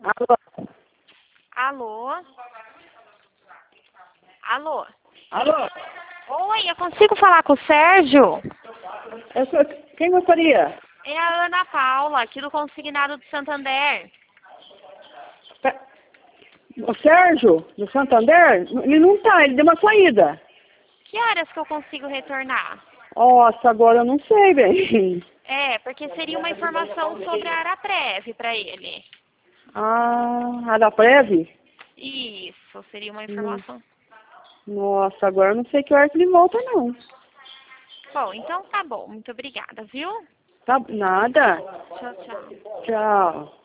Alô? Alô? Alô? Alô? Oi, eu consigo falar com o Sérgio? Quem gostaria? É a Ana Paula, aqui do Consignado do Santander. O Sérgio, do Santander? Ele não tá, ele deu uma saída. Que horas que eu consigo retornar? Nossa, agora eu não sei, bem. É, porque seria uma informação sobre a Araprev para ele. Ah, a da Preve? Isso, seria uma informação. Nossa, agora eu não sei que hora que ele volta, não. Bom, então tá bom. Muito obrigada, viu? Tá, nada. Tchau, tchau. Tchau.